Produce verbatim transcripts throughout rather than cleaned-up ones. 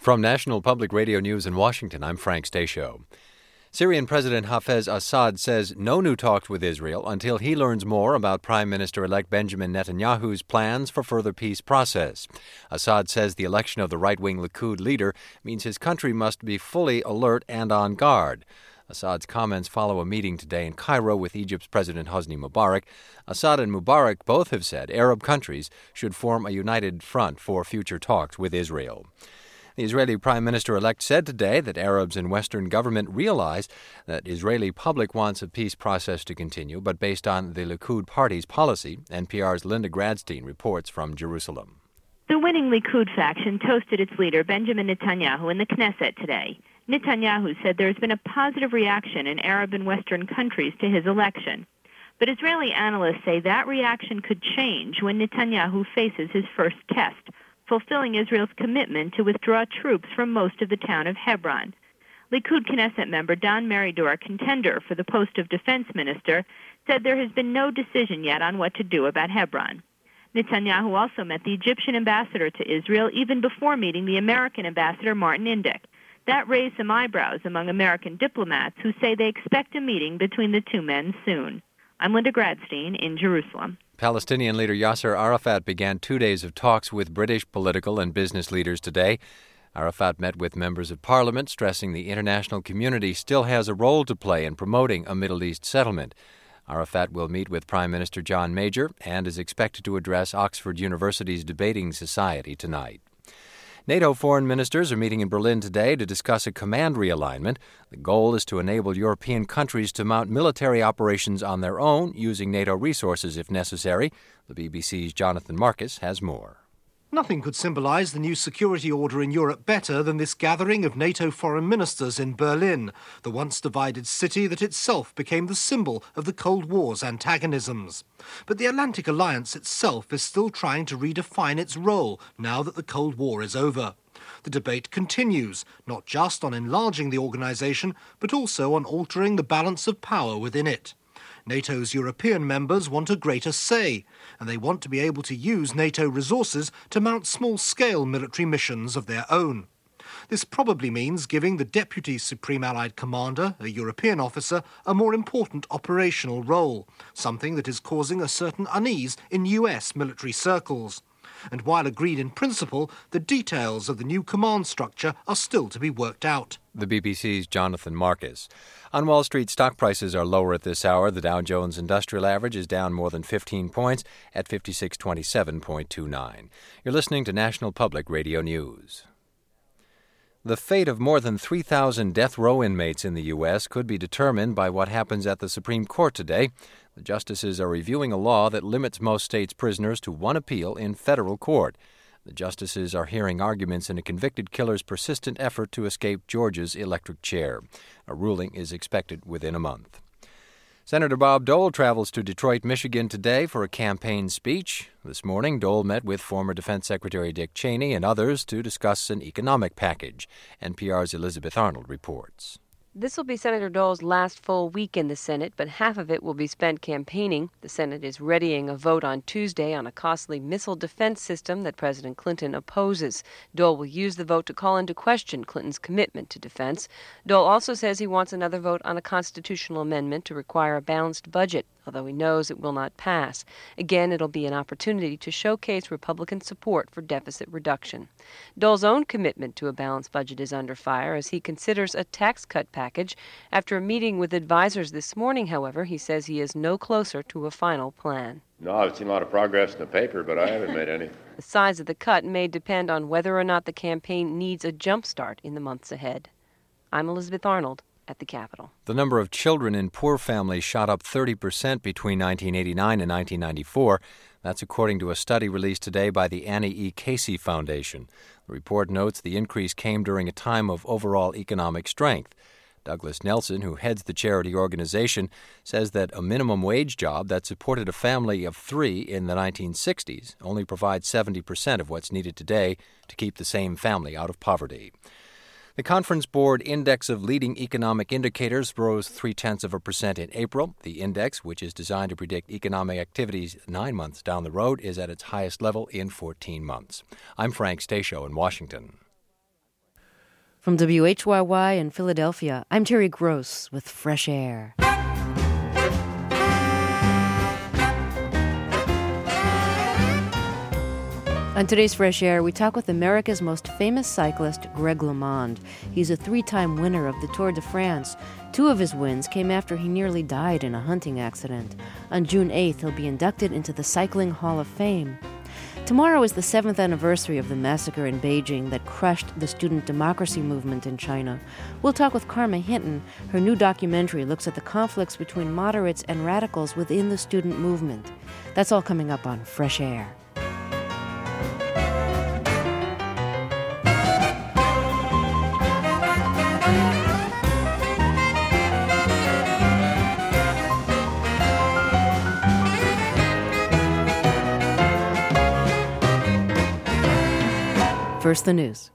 From National Public Radio News in Washington, I'm Frank Stasio. Syrian President Hafez Assad says no new talks with Israel until he learns more about Prime Minister-elect Benjamin Netanyahu's plans for further peace process. Assad says the election of the right-wing Likud leader means his country must be fully alert and on guard. Assad's comments follow a meeting today in Cairo with Egypt's President Hosni Mubarak. Assad and Mubarak both have said Arab countries should form a united front for future talks with Israel. The Israeli Prime Minister-elect said today that Arabs in Western government realize that Israeli public wants a peace process to continue, but based on the Likud party's policy. N P R's Linda Gradstein reports from Jerusalem. The winning Likud faction toasted its leader, Benjamin Netanyahu, in the Knesset today. Netanyahu said there has been a positive reaction in Arab and Western countries to his election. But Israeli analysts say that reaction could change when Netanyahu faces his first test, fulfilling Israel's commitment to withdraw troops from most of the town of Hebron. Likud Knesset member Don Meridor, a contender for the post of defense minister, said there has been no decision yet on what to do about Hebron. Netanyahu also met the Egyptian ambassador to Israel even before meeting the American ambassador Martin Indyk. That raised some eyebrows among American diplomats who say they expect a meeting between the two men soon. I'm Linda Gradstein in Jerusalem. Palestinian leader Yasser Arafat began two days of talks with British political and business leaders today. Arafat met with members of parliament, stressing the international community still has a role to play in promoting a Middle East settlement. Arafat will meet with Prime Minister John Major and is expected to address Oxford University's Debating Society tonight. NATO foreign ministers are meeting in Berlin today to discuss a command realignment. The goal is to enable European countries to mount military operations on their own, using NATO resources if necessary. The B B C's Jonathan Marcus has more. Nothing could symbolize the new security order in Europe better than this gathering of NATO foreign ministers in Berlin, the once divided city that itself became the symbol of the Cold War's antagonisms. But the Atlantic Alliance itself is still trying to redefine its role now that the Cold War is over. The debate continues, not just on enlarging the organization, but also on altering the balance of power within it. NATO's European members want a greater say, and they want to be able to use NATO resources to mount small-scale military missions of their own. This probably means giving the Deputy Supreme Allied Commander, a European officer, a more important operational role, something that is causing a certain unease in U S military circles. And while agreed in principle, the details of the new command structure are still to be worked out. The B B C's Jonathan Marcus. On Wall Street, stock prices are lower at this hour. The Dow Jones Industrial Average is down more than fifteen points at fifty-six twenty-seven point two nine. You're listening to National Public Radio News. The fate of more than three thousand death row inmates in the U S could be determined by what happens at the Supreme Court today. The justices are reviewing a law that limits most states' prisoners to one appeal in federal court. The justices are hearing arguments in a convicted killer's persistent effort to escape Georgia's electric chair. A ruling is expected within a month. Senator Bob Dole travels to Detroit, Michigan today for a campaign speech. This morning, Dole met with former Defense Secretary Dick Cheney and others to discuss an economic package. N P R's Elizabeth Arnold reports. This will be Senator Dole's last full week in the Senate, but half of it will be spent campaigning. The Senate is readying a vote on Tuesday on a costly missile defense system that President Clinton opposes. Dole will use the vote to call into question Clinton's commitment to defense. Dole also says he wants another vote on a constitutional amendment to require a balanced budget, although he knows it will not pass. Again, it'll be an opportunity to showcase Republican support for deficit reduction. Dole's own commitment to a balanced budget is under fire as he considers a tax cut package. After a meeting with advisors this morning, however, he says he is no closer to a final plan. No, I've seen a lot of progress in the paper, but I haven't made any. The size of the cut may depend on whether or not the campaign needs a jump start in the months ahead. I'm Elizabeth Arnold at the Capitol. The number of children in poor families shot up thirty percent between nineteen eighty-nine and nineteen ninety-four. That's according to a study released today by the Annie E. Casey Foundation. The report notes the increase came during a time of overall economic strength. Douglas Nelson, who heads the charity organization, says that a minimum wage job that supported a family of three in the nineteen sixties only provides seventy percent of what's needed today to keep the same family out of poverty. The Conference Board Index of Leading Economic Indicators rose three-tenths of a percent in April. The index, which is designed to predict economic activities nine months down the road, is at its highest level in fourteen months. I'm Frank Stasio in Washington. From W H Y Y in Philadelphia, I'm Terry Gross with Fresh Air. On today's Fresh Air, we talk with America's most famous cyclist, Greg LeMond. He's a three-time winner of the Tour de France. Two of his wins came after he nearly died in a hunting accident. On June eighth, he'll be inducted into the Cycling Hall of Fame. Tomorrow is the seventh anniversary of the massacre in Beijing that crushed the student democracy movement in China. We'll talk with Karma Hinton. Her new documentary looks at the conflicts between moderates and radicals within the student movement. That's all coming up on Fresh Air. First, the news.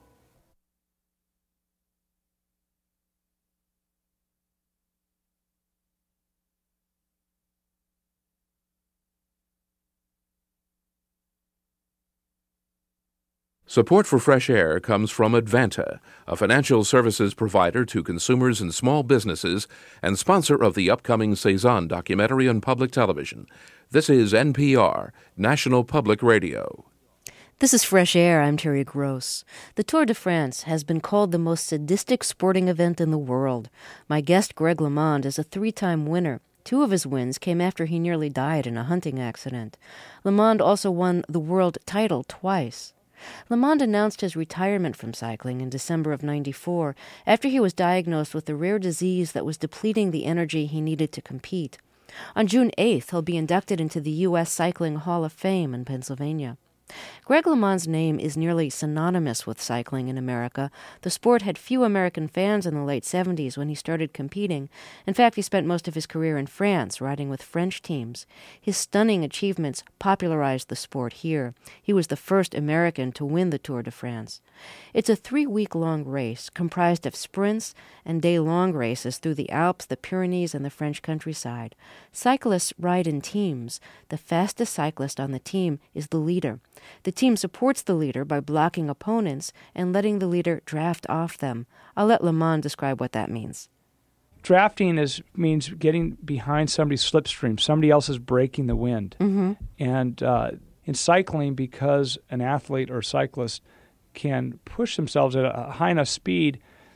Support for Fresh Air comes from Advanta, a financial services provider to consumers and small businesses and sponsor of the upcoming Cezanne documentary on public television. This is N P R, National Public Radio. This is Fresh Air. I'm Terry Gross. The Tour de France has been called the most sadistic sporting event in the world. My guest, Greg LeMond, is a three-time winner. Two of his wins came after he nearly died in a hunting accident. LeMond also won the world title twice. LeMond announced his retirement from cycling in December of ninety-four after he was diagnosed with a rare disease that was depleting the energy he needed to compete. On June eighth, he'll be inducted into the U S Cycling Hall of Fame in Pennsylvania. Greg LeMond's name is nearly synonymous with cycling in America. The sport had few American fans in the late seventies when he started competing. In fact, he spent most of his career in France, riding with French teams. His stunning achievements popularized the sport here. He was the first American to win the Tour de France. It's a three-week-long race comprised of sprints and day-long races through the Alps, the Pyrenees, and the French countryside. Cyclists ride in teams. The fastest cyclist on the team is the leader. The team supports the leader by blocking opponents and letting the leader draft off them. I'll let LeMond describe what that means. Drafting is means getting behind somebody's slipstream. Somebody else is breaking the wind. Mm-hmm. And uh, in cycling, because an athlete or cyclist can push themselves at a high enough speed,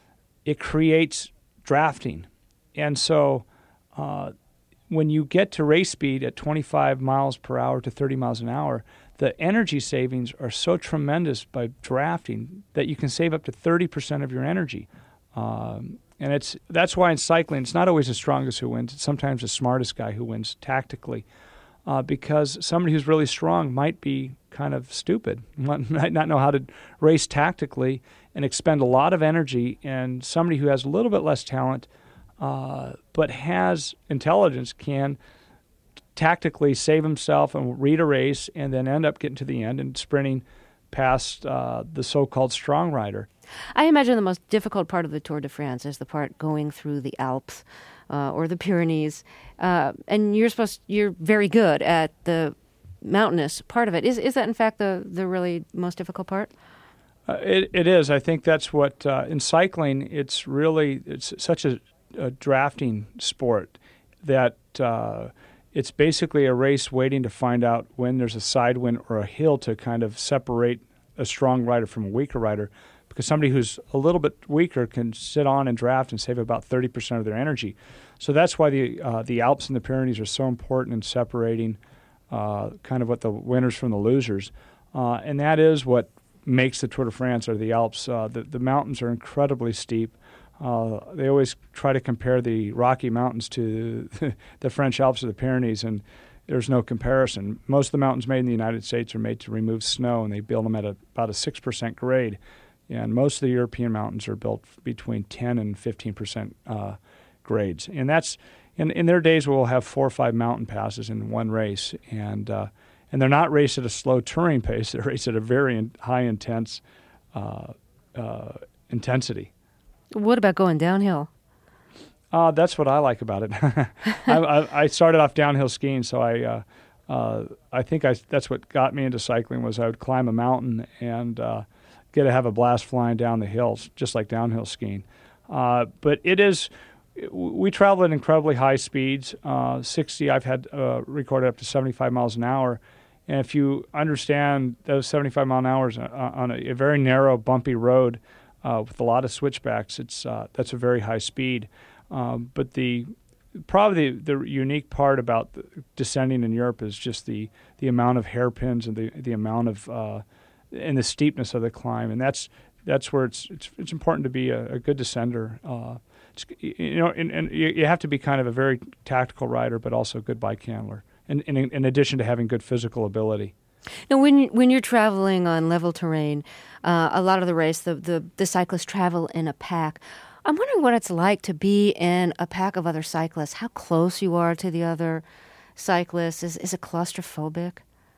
it creates drafting. And so uh, when you get to race speed at twenty-five miles per hour to thirty miles an hour, the energy savings are so tremendous by drafting that you can save up to thirty percent of your energy. Um, and it's that's why in cycling, it's not always the strongest who wins. It's sometimes the smartest guy who wins tactically. Uh, because somebody who's really strong might be kind of stupid, might not know how to race tactically and expend a lot of energy, and somebody who has a little bit less talent uh, but has intelligence can tactically save himself and read a race and then end up getting to the end and sprinting past uh, the so-called strong rider. I imagine the most difficult part of the Tour de France is the part going through the Alps uh, or the Pyrenees, uh, and you're supposed you're very good at the mountainous part of it. Is is that in fact the the really most difficult part? Uh, it it is. I think that's what uh, in cycling. It's really it's such a, a drafting sport that uh, it's basically a race waiting to find out when there's a side wind or a hill to kind of separate a strong rider from a weaker rider. Because somebody who's a little bit weaker can sit on and draft and save about thirty percent of their energy. So that's why the uh, the Alps and the Pyrenees are so important in separating uh, kind of what the winners from the losers. Uh, and that is what makes the Tour de France or the Alps. Uh, the, the mountains are incredibly steep. Uh, they always try to compare the Rocky Mountains to the French Alps or the Pyrenees, and there's no comparison. Most of the mountains made in the United States are made to remove snow, and they build them at a, about a six percent grade. And most of the European mountains are built between ten and fifteen percent uh, grades. And that's in, in their days we'll have four or five mountain passes in one race. And uh, and they're not raced at a slow touring pace. They're raced at a very in, high intense uh, uh, intensity. What about going downhill? Uh, that's what I like about it. I, I, I started off downhill skiing, so I uh, uh, I think I, that's what got me into cycling was I would climb a mountain and uh, get to have a blast flying down the hills, just like downhill skiing. Uh, but it is, we travel at incredibly high speeds. Uh, sixty, I've had uh, recorded up to seventy-five miles an hour. And if you understand those seventy-five mile an hour on a, a very narrow, bumpy road uh, with a lot of switchbacks, it's uh, that's a very high speed. Um, but the probably the, the unique part about the descending in Europe is just the, the amount of hairpins and the the amount of uh, and the steepness of the climb, and that's that's where it's it's, it's important to be a, a good descender. Uh, it's, you know, and, and you, you have to be kind of a very tactical rider, but also a good bike handler. In, in, in addition to having good physical ability. Now, when when you're traveling on level terrain, uh, a lot of the race, the, the, the cyclists travel in a pack. I'm wondering what it's like to be in a pack of other cyclists, how close you are to the other cyclists. Is, is it claustrophobic?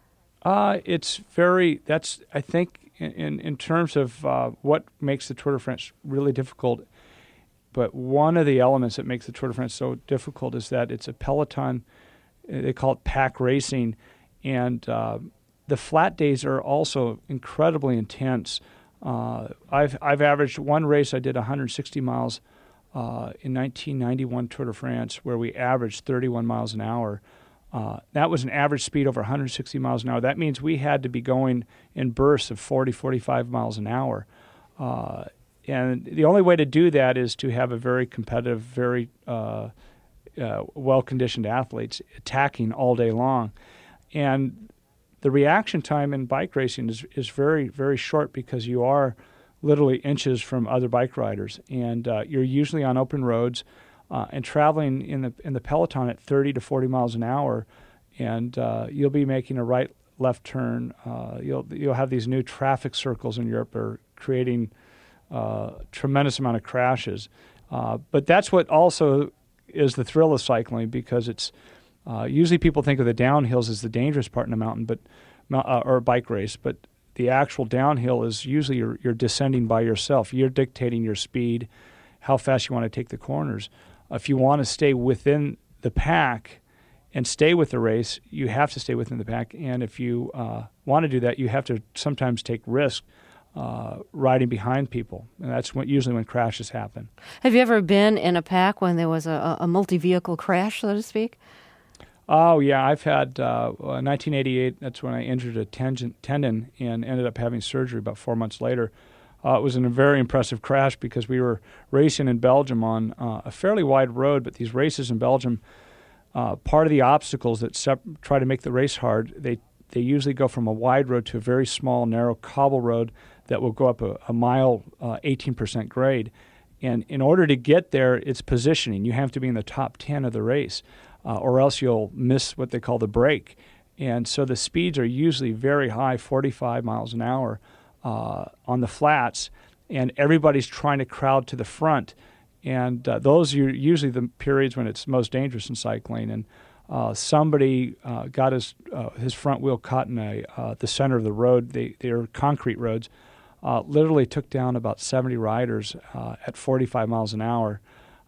Uh, it's very, that's, I think, in, in terms of uh, what makes the Tour de France really difficult, but one of the elements that makes the Tour de France so difficult is that it's a peloton. They call it pack racing, and uh, the flat days are also incredibly intense. Uh, I've I've averaged one race. I did one hundred sixty miles uh, in nineteen ninety-one Tour de France, where we averaged thirty-one miles an hour. Uh, that was an average speed over one hundred sixty miles an hour. That means we had to be going in bursts of forty, forty-five miles an hour. Uh, and the only way to do that is to have a very competitive, very uh, Uh, well-conditioned athletes attacking all day long. And the reaction time in bike racing is, is very, very short because you are literally inches from other bike riders. And uh, you're usually on open roads uh, and traveling in the in the peloton at thirty to forty miles an hour. And uh, you'll be making a right, left turn. Uh, you'll you'll have these new traffic circles in Europe that are creating uh, a tremendous amount of crashes. Uh, but that's what also is the thrill of cycling, because it's uh, usually people think of the downhills as the dangerous part in a mountain, but uh, or a bike race. But the actual downhill is usually you're, you're descending by yourself. You're dictating your speed, how fast you want to take the corners. If you want to stay within the pack and stay with the race, you have to stay within the pack. And if you uh, want to do that, you have to sometimes take risks. Uh, riding behind people, and that's what, usually when crashes happen. Have you ever been in a pack when there was a, a multi-vehicle crash, so to speak? Oh, yeah. I've had, uh, uh, nineteen eighty-eight, that's when I injured a tendon, tendon and ended up having surgery about four months later. Uh, it was a very impressive crash because we were racing in Belgium on uh, a fairly wide road, but these races in Belgium, uh, part of the obstacles that sep- try to make the race hard, they, they usually go from a wide road to a very small, narrow cobble road that will go up a, a mile, uh, eighteen percent grade. And in order to get there, it's positioning. You have to be in the top ten of the race, uh, or else you'll miss what they call the break. And so the speeds are usually very high, forty-five miles an hour uh, on the flats, and everybody's trying to crowd to the front. And uh, those are usually the periods when it's most dangerous in cycling. And uh, somebody uh, got his uh, his front wheel caught in a, uh, the center of the road. They, they're concrete roads. Uh, literally took down about seventy riders uh, at forty-five miles an hour.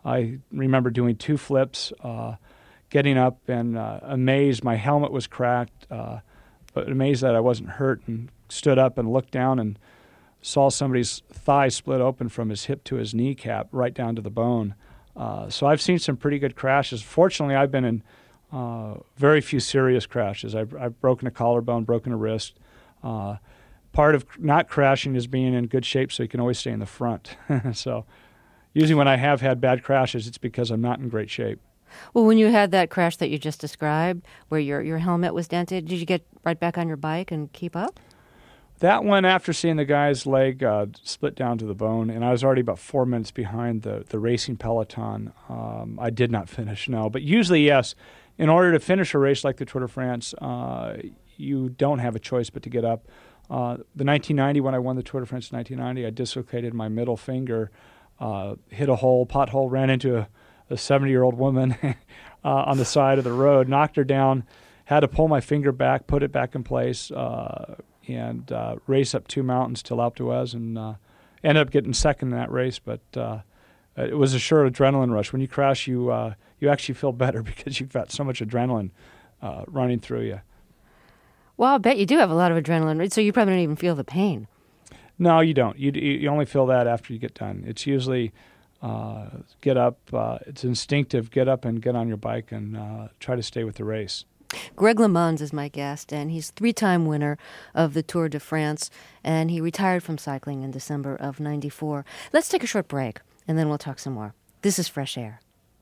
I remember doing two flips, uh, getting up and uh, amazed. My helmet was cracked, uh, but amazed that I wasn't hurt, and stood up and looked down and saw somebody's thigh split open from his hip to his kneecap right down to the bone. Uh, so I've seen some pretty good crashes. Fortunately, I've been in uh, very few serious crashes. I've, I've broken a collarbone, broken a wrist. Uh, Part of not crashing is being in good shape so you can always stay in the front. So usually when I have had bad crashes, it's because I'm not in great shape. Well, when you had that crash that you just described, where your, your helmet was dented, did you get right back on your bike and keep up? That one, after seeing the guy's leg uh, split down to the bone, and I was already about four minutes behind the, the racing peloton, um, I did not finish, no. But usually, yes, in order to finish a race like the Tour de France, uh, you don't have a choice but to get up. Uh, the nineteen ninety, when I won the Tour de France in nineteen ninety, I dislocated my middle finger, uh, hit a hole, pothole, ran into a, a seventy-year-old woman uh, on the side of the road, knocked her down, had to pull my finger back, put it back in place, uh, and uh, race up two mountains till Alpe d'Huez, and uh, ended up getting second in that race. But uh, it was a sure adrenaline rush. When you crash, you uh, you actually feel better because you've got so much adrenaline uh, running through you. Well, I'll bet you do have a lot of adrenaline, so you probably don't even feel the pain. No, you don't. You you only feel that after you get done. It's usually uh, get up. Uh, it's instinctive. Get up and get on your bike and uh, try to stay with the race. Greg LeMond is my guest, and he's three-time winner of the Tour de France, and he retired from cycling in December of ninety-four. Let's take a short break, and then we'll talk some more. This is Fresh Air.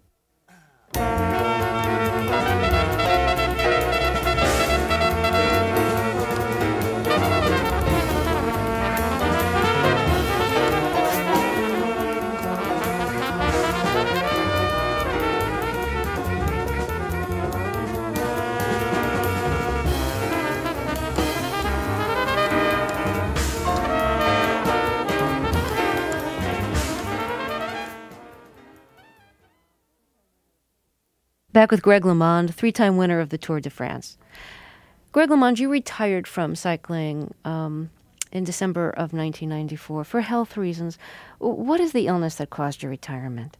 Back with Greg LeMond, three-time winner of the Tour de France. Greg LeMond, you retired from cycling um, in December of nineteen ninety-four for health reasons. What is the illness that caused your retirement?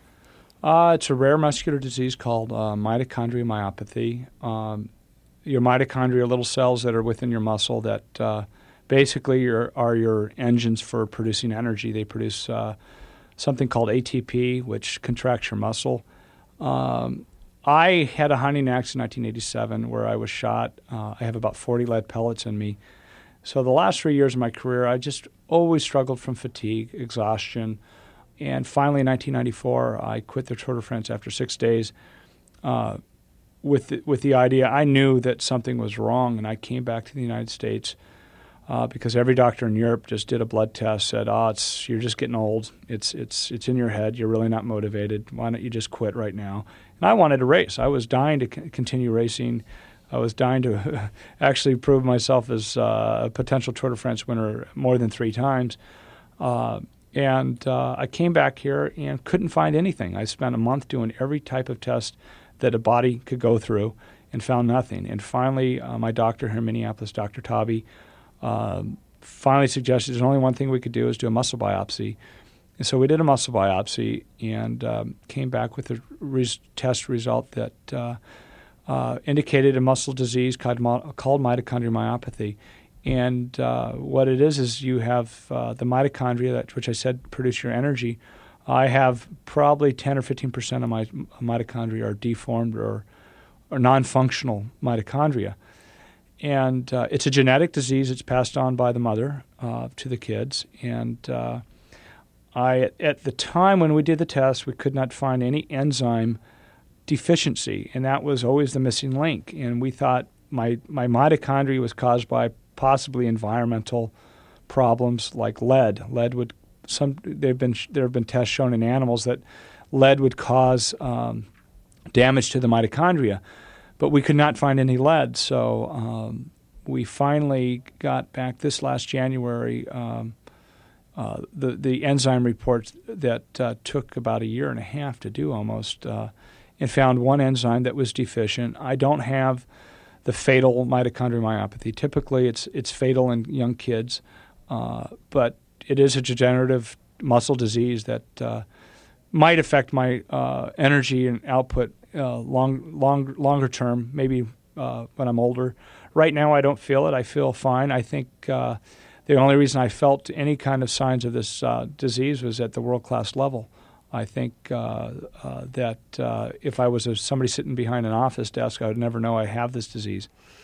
Uh, it's a rare muscular disease called uh, mitochondrial myopathy. Um, your mitochondria are little cells that are within your muscle that uh, basically are, are your engines for producing energy. They produce uh, something called A T P, which contracts your muscle. Um, I had a hunting accident in nineteen eighty-seven where I was shot. Uh, I have about forty lead pellets in me. So the last three years of my career, I just always struggled from fatigue, exhaustion. And finally in nineteen ninety-four, I quit the Tour de France after six days uh, with, the, with the idea I knew that something was wrong, and I came back to the United States uh, because every doctor in Europe just did a blood test, said, oh, it's, you're just getting old. It's, it's, it's in your head. You're really not motivated. Why don't you just quit right now? And I wanted to race. I was dying to c- continue racing. I was dying to actually prove myself as uh, a potential Tour de France winner more than three times. Uh, and uh, I came back here and couldn't find anything. I spent a month doing every type of test that a body could go through and found nothing. And finally, uh, my doctor here in Minneapolis, Doctor Tabi, uh, finally suggested there's only one thing we could do is do a muscle biopsy. And so we did a muscle biopsy and um, came back with a res- test result that uh, uh, indicated a muscle disease called, called mitochondrial myopathy. And uh, what it is is you have uh, the mitochondria, that, which I said produce your energy. I have probably ten or fifteen percent of my mitochondria are deformed or, or non-functional mitochondria. And uh, it's a genetic disease. It's passed on by the mother uh, to the kids. And uh, I, at the time when we did the test, we could not find any enzyme deficiency, and that was always the missing link. And we thought my, my mitochondria was caused by possibly environmental problems like lead. Lead would some there've been there have been tests shown in animals that lead would cause um, damage to the mitochondria, but we could not find any lead. So um, we finally got back this last January. Um, Uh, the the enzyme reports that uh, took about a year and a half to do almost, uh, and found one enzyme that was deficient. I don't have the fatal mitochondrial myopathy. Typically, it's it's fatal in young kids, uh, but it is a degenerative muscle disease that uh, might affect my uh, energy and output uh, long long longer term. Maybe uh, when I'm older. Right now, I don't feel it. I feel fine. I think. Uh, The only reason I felt any kind of signs of this uh, disease was at the world-class level. I think uh, uh, that uh, if I was a, somebody sitting behind an office desk, I would never know I have this disease.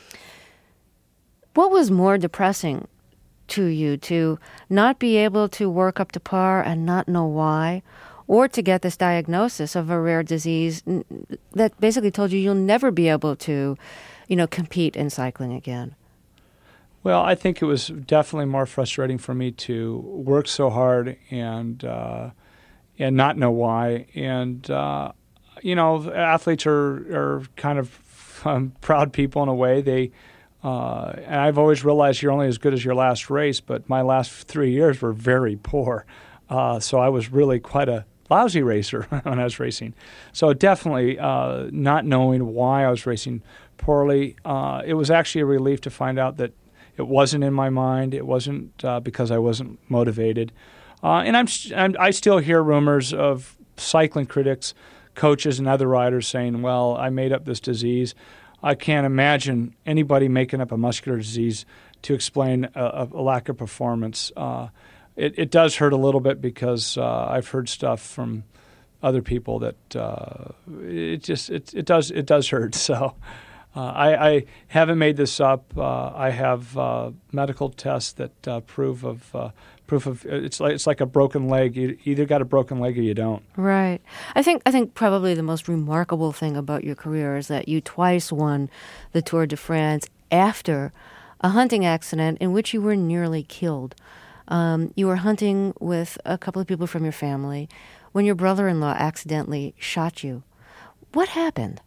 What was more depressing to you, to not be able to work up to par and not know why, or to get this diagnosis of a rare disease that basically told you you'll never be able to, you know, compete in cycling again? Well, I think it was definitely more frustrating for me to work so hard and uh, and not know why. And uh, you know, athletes are are kind of um, proud people in a way. They uh, and I've always realized you're only as good as your last race. But my last three years were very poor, uh, so I was really quite a lousy racer when I was racing. So definitely uh, not knowing why I was racing poorly. Uh, it was actually a relief to find out that. It wasn't in my mind. It wasn't uh, because I wasn't motivated. Uh, and I'm, I'm, I still hear rumors of cycling critics, coaches, and other riders saying, well, I made up this disease. I can't imagine anybody making up a muscular disease to explain a, a lack of performance. Uh, it, it does hurt a little bit because uh, I've heard stuff from other people that uh, it just it it does it does hurt. So uh, I, I haven't made this up. Uh, I have uh, medical tests that uh, prove of uh, proof of it's like it's like a broken leg. You either got a broken leg or you don't. Right. I think I think probably the most remarkable thing about your career is that you twice won the Tour de France after a hunting accident in which you were nearly killed. Um, you were hunting with a couple of people from your family when your brother-in-law accidentally shot you. What happened?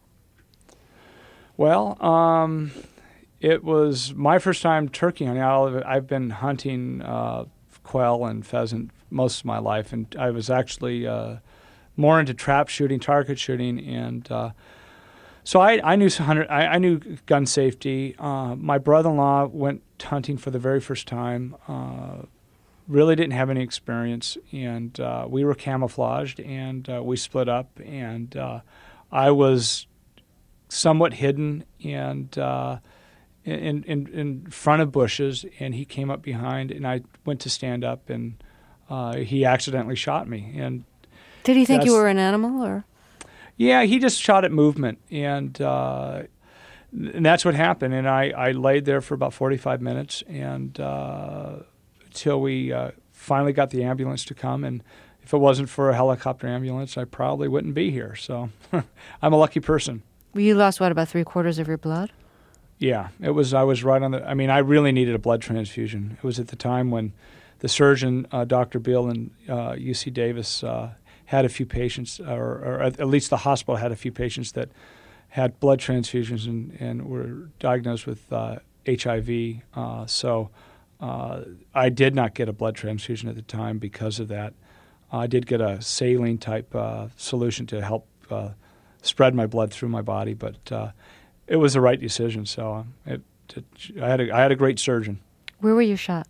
Well, um, it was my first time turkey hunting. I've been hunting uh, quail and pheasant most of my life, and I was actually uh, more into trap shooting, target shooting, and uh, so I, I knew I, I knew gun safety. Uh, my brother-in-law went hunting for the very first time. Uh, really didn't have any experience, and uh, we were camouflaged, and uh, we split up, and uh, I was somewhat hidden and uh, in, in in front of bushes, and he came up behind, and I went to stand up, and uh, he accidentally shot me. And did he think you were an animal, or? Yeah, he just shot at movement, and uh, and that's what happened. And I, I laid there for about forty-five minutes, and uh, until we uh, finally got the ambulance to come. And if it wasn't for a helicopter ambulance, I probably wouldn't be here. So I'm a lucky person. You lost, what, about three quarters of your blood? Yeah, it was. I was right on the. I mean, I really needed a blood transfusion. It was at the time when the surgeon, uh, Doctor Beal in uh, U C Davis, uh, had a few patients, or, or at least the hospital had a few patients that had blood transfusions and, and were diagnosed with uh, H I V. Uh, so uh, I did not get a blood transfusion at the time because of that. I did get a saline-type uh, solution to help uh, spread my blood through my body, but uh, it was the right decision. So it, it, I had a, I had a great surgeon. Where were you shot?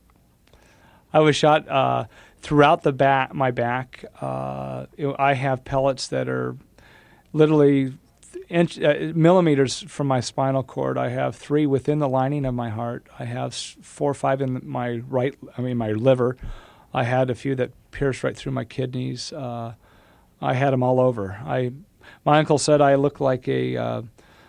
I was shot uh, throughout the back, my back. Uh, it, I have pellets that are literally inch, uh, millimeters from my spinal cord. I have three within the lining of my heart. I have four or five in my right, I mean my liver. I had a few that pierced right through my kidneys. Uh, I had them all over. I, my uncle said I looked like a, uh,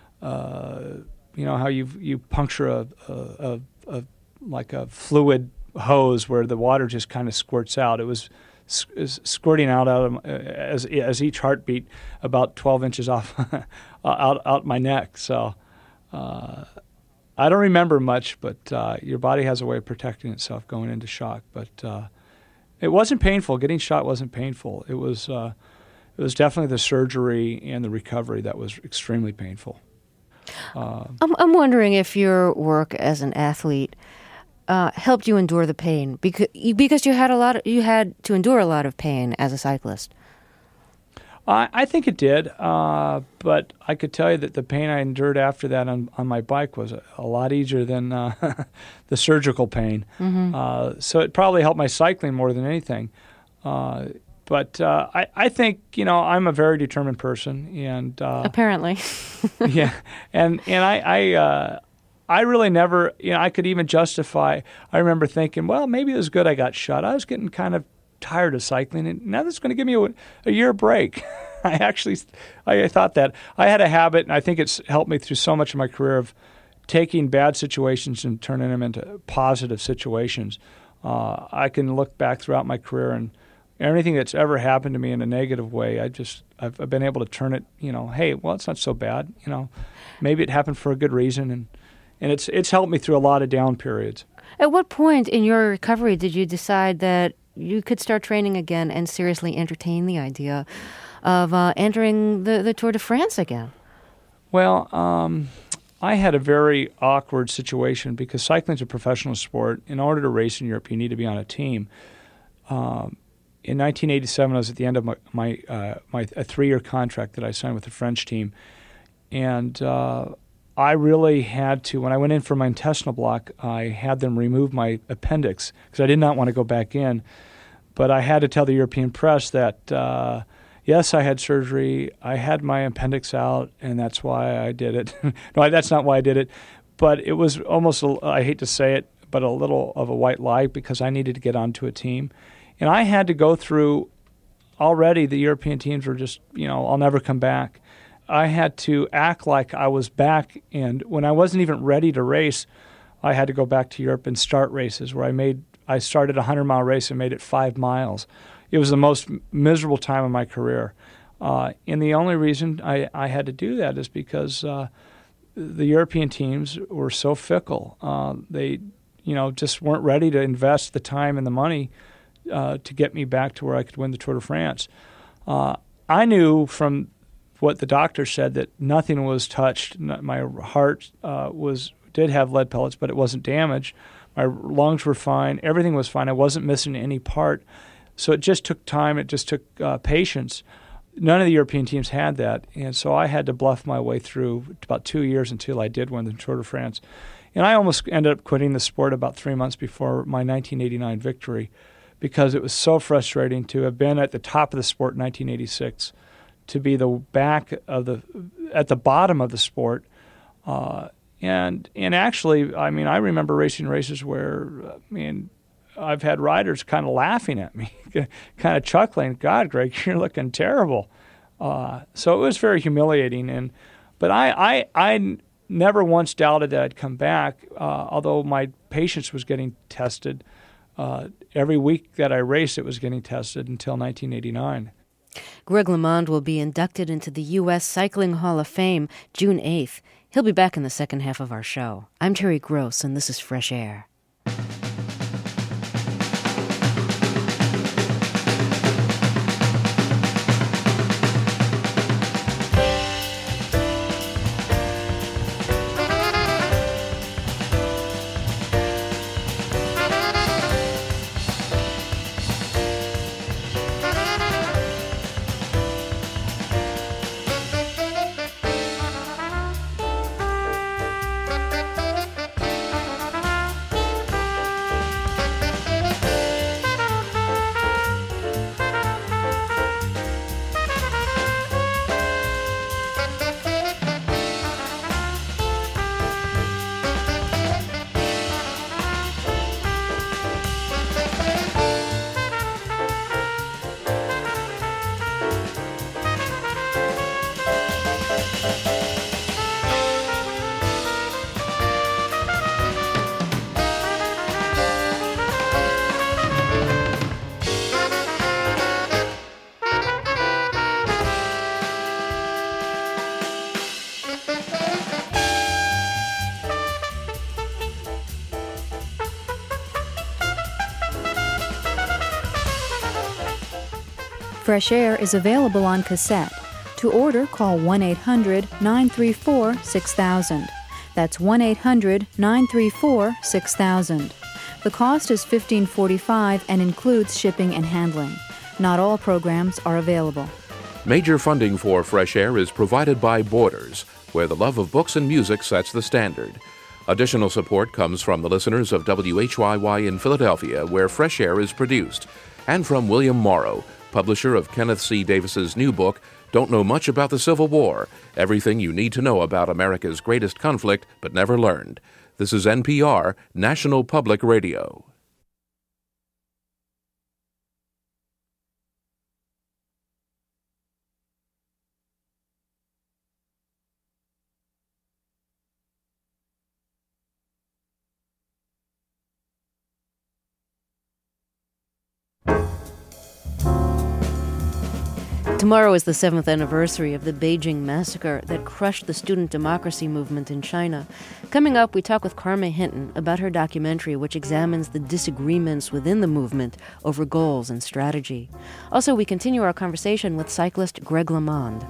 uh, you know how you you puncture a, a, a, a like a fluid hose where the water just kind of squirts out. It was squirting out out of, as as each heartbeat about twelve inches off out out my neck. So uh, I don't remember much, but uh, your body has a way of protecting itself going into shock. But uh, it wasn't painful. Getting shot wasn't painful. It was uh, it was definitely the surgery and the recovery that was extremely painful. Uh, I'm I'm wondering if your work as an athlete Uh, helped you endure the pain because because you had a lot of, you had to endure a lot of pain as a cyclist. I, I think it did, uh, but I could tell you that the pain I endured after that on, on my bike was a, a lot easier than uh, the surgical pain. Mm-hmm. Uh, so it probably helped my cycling more than anything. Uh, but uh, I, I think you know I'm a very determined person, and uh, apparently, yeah, and and I. I uh, I really never, you know, I could even justify, I remember thinking, well, maybe it was good I got shot. I was getting kind of tired of cycling, and now this is going to give me a, a year break. I actually, I, I thought that. I had a habit, and I think it's helped me through so much of my career, of taking bad situations and turning them into positive situations. Uh, I can look back throughout my career, and anything that's ever happened to me in a negative way, I just, I've, I've been able to turn it, you know, hey, well, it's not so bad. You know, maybe it happened for a good reason, and And it's it's helped me through a lot of down periods. At what point in your recovery did you decide that you could start training again and seriously entertain the idea of uh, entering the, the Tour de France again? Well, um, I had a very awkward situation because cycling's a professional sport. In order to race in Europe, you need to be on a team. Um, in nineteen eighty-seven, I was at the end of my my, uh, my a three-year contract that I signed with the French team, and uh, I really had to, when I went in for my intestinal block, I had them remove my appendix because I did not want to go back in. But I had to tell the European press that, uh, yes, I had surgery, I had my appendix out, and that's why I did it. No, that's not why I did it. But it was almost, I hate to say it, but a little of a white lie because I needed to get onto a team. And I had to go through, already the European teams were just, you know, I'll never come back. I had to act like I was back, and when I wasn't even ready to race, I had to go back to Europe and start races where I made, I started a hundred-mile race and made it five miles. It was the most miserable time of my career. Uh, and the only reason I, I had to do that is because uh, the European teams were so fickle. Uh, they, you know, just weren't ready to invest the time and the money uh, to get me back to where I could win the Tour de France. Uh, I knew from what the doctor said that nothing was touched. My heart uh, was did have lead pellets, but it wasn't damaged. My lungs were fine. Everything was fine. I wasn't missing any part. So it just took time. It just took uh, patience. None of the European teams had that, and so I had to bluff my way through about two years until I did win the Tour de France. And I almost ended up quitting the sport about three months before my nineteen eighty-nine victory because it was so frustrating to have been at the top of the sport in nineteen eighty-six, to be the back of the at the bottom of the sport. Uh, and and actually, I mean, I remember racing races where, I mean, I've had riders kind of laughing at me, kind of chuckling, God, Greg, you're looking terrible. Uh, so it was very humiliating. And But I, I, I never once doubted that I'd come back, uh, although my patience was getting tested. Uh, every week that I raced, it was getting tested until nineteen eighty-nine. Greg LeMond will be inducted into the U S Cycling Hall of Fame June eighth. He'll be back in the second half of our show. I'm Terry Gross, and this is Fresh Air. Fresh Air is available on cassette. To order, call one eight hundred nine three four six thousand. That's one eight hundred nine three four six thousand. The cost is fifteen forty-five and includes shipping and handling. Not all programs are available. Major funding for Fresh Air is provided by Borders, where the love of books and music sets the standard. Additional support comes from the listeners of W H Y Y in Philadelphia, where Fresh Air is produced, and from William Morrow, publisher of Kenneth C. Davis's new book, Don't Know Much About the Civil War, Everything You Need to Know About America's Greatest Conflict But Never Learned. This is N P R, National Public Radio. Tomorrow is the seventh anniversary of the Beijing massacre that crushed the student democracy movement in China. Coming up, we talk with Karma Hinton about her documentary, which examines the disagreements within the movement over goals and strategy. Also, we continue our conversation with cyclist Greg LeMond.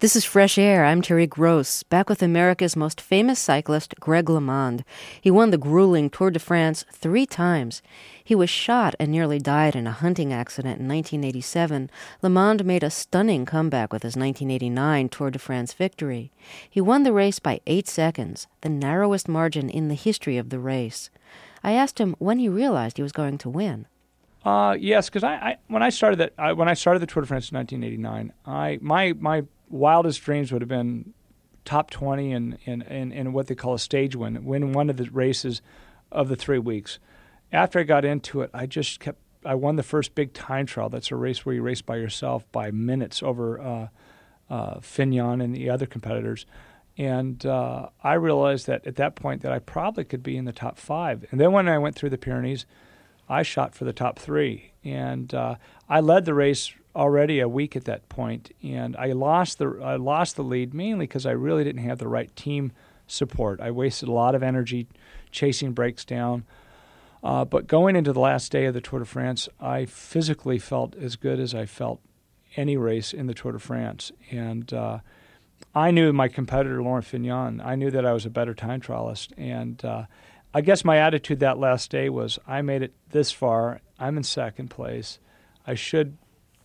This is Fresh Air. I'm Terry Gross, back with America's most famous cyclist, Greg LeMond. He won the grueling Tour de France three times. He was shot and nearly died in a hunting accident in nineteen eighty-seven. LeMond made a stunning comeback with his nineteen eighty-nine Tour de France victory. He won the race by eight seconds, the narrowest margin in the history of the race. I asked him when he realized he was going to win. Uh, yes, because I, I when I started that I, when I started the Tour de France in nineteen eighty-nine, I my my wildest dreams would have been top twenty in, in, in, in what they call a stage win, win one of the races of the three weeks. After I got into it, I just kept, I won the first big time trial. That's a race where you race by yourself by minutes over uh, uh, Fignon and the other competitors. And uh, I realized that at that point that I probably could be in the top five. And then when I went through the Pyrenees, I shot for the top three. And uh, I led the race already a week at that point, and I lost the I lost the lead mainly because I really didn't have the right team support. I wasted a lot of energy chasing breaks down. Uh, but going into the last day of the Tour de France, I physically felt as good as I felt any race in the Tour de France. And uh, I knew my competitor, Laurent Fignon, I knew that I was a better time trialist. And uh, I guess my attitude that last day was, I made it this far. I'm in second place. I should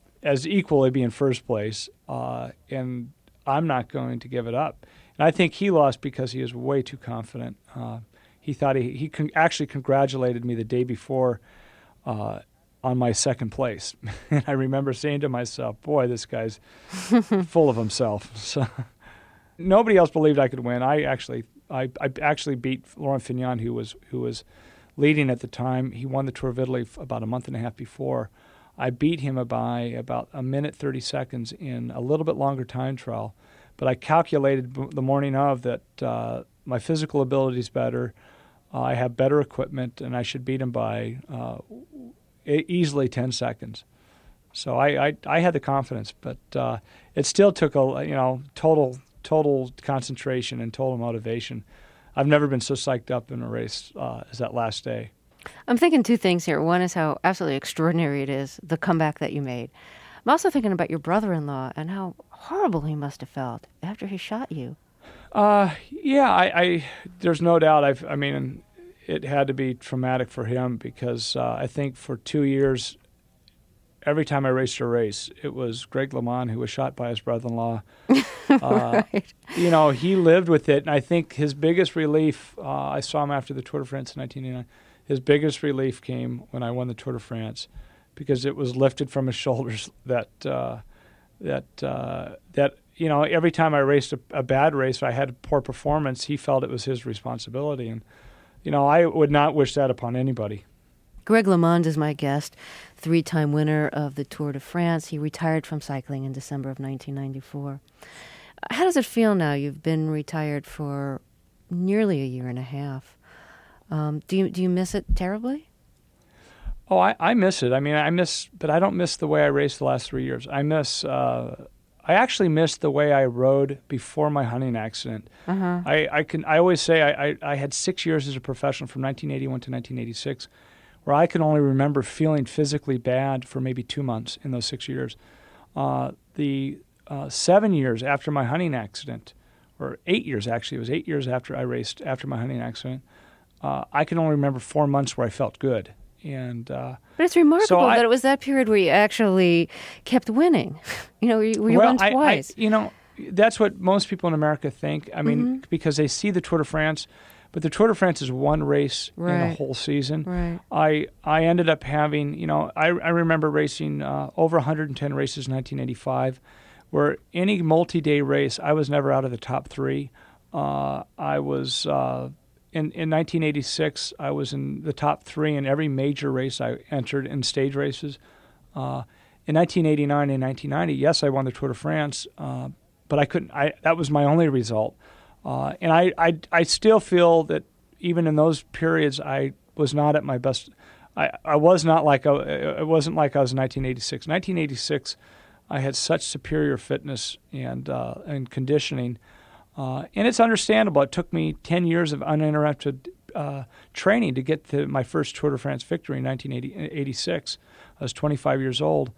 as equally be in first place, uh, and I'm not going to give it up. And I think he lost because he was way too confident. Uh, he thought he, he con- actually congratulated me the day before uh, on my second place. And I remember saying to myself, boy, this guy's full of himself. So nobody else believed I could win. I actually I, I actually beat Laurent Fignon, who was who was leading at the time. He won the Tour of Italy about a month and a half before. I beat him by about a minute thirty seconds in a little bit longer time trial, but I calculated b- the morning of that uh, my physical ability is better, uh, I have better equipment, and I should beat him by uh, e- easily ten seconds. So I, I, I had the confidence, but uh, it still took a you know total total concentration and total motivation. I've never been so psyched up in a race uh, as that last day. I'm thinking two things here. One is how absolutely extraordinary it is, the comeback that you made. I'm also thinking about your brother-in-law and how horrible he must have felt after he shot you. Uh, yeah, I, I there's no doubt. I've, I mean, it had to be traumatic for him because uh, I think for two years, every time I raced a race, it was Greg LeMond who was shot by his brother-in-law. Uh, right. You know, he lived with it, and I think his biggest relief, uh, I saw him after the Tour de France in nineteen eighty-nine, his biggest relief came when I won the Tour de France because it was lifted from his shoulders that, uh, that, uh, that you know, every time I raced a, a bad race, I had a poor performance, he felt it was his responsibility. And, you know, I would not wish that upon anybody. Greg LeMond is my guest, three-time winner of the Tour de France. He retired from cycling in December of nineteen ninety-four. How does it feel now? You've been retired for nearly a year and a half. Um, do you do you miss it terribly? Oh, I, I miss it. I mean, I miss, but I don't miss the way I raced the last three years. I miss, uh, I actually miss the way I rode before my hunting accident. Uh-huh. I, I can, I always say I, I, I had six years as a professional from nineteen eighty-one to nineteen eighty-six, where I can only remember feeling physically bad for maybe two months in those six years. Uh, the uh, seven years after my hunting accident, or eight years actually, it was eight years after I raced after my hunting accident, uh, I can only remember four months where I felt good. And uh, but it's remarkable so I, that it was that period where you actually kept winning. You know, where you well, won twice. I, I, you know, that's what most people in America think. I mean, mm-hmm. because they see the Tour de France, but the Tour de France is one race right. in a whole season. Right. I I ended up having, you know, I, I remember racing uh, over one hundred ten races in nineteen eighty-five, where any multi-day race, I was never out of the top three. Uh, I was, uh, in, in nineteen eighty-six, I was in the top three in every major race I entered in stage races. Uh, in nineteen eighty-nine and nineteen ninety, yes, I won the Tour de France, uh, but I couldn't, I, that was my only result. Uh, and I, I, I still feel that even in those periods, I was not at my best. I, I was not like, a, it wasn't like I was in nineteen eighty-six. nineteen eighty-six, I had such superior fitness and uh, and conditioning. Uh, and it's understandable. It took me ten years of uninterrupted uh, training to get to my first Tour de France victory in nineteen eighty-six. I was twenty-five years old.